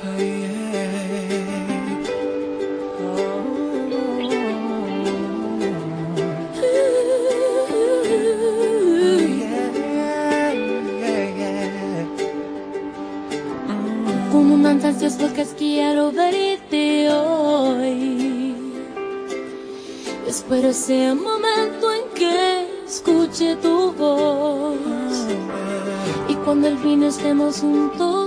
Con tantas ansias locas quiero verte hoy. Espero ese momento en que escuche tu voz y cuando al fin estemos juntos.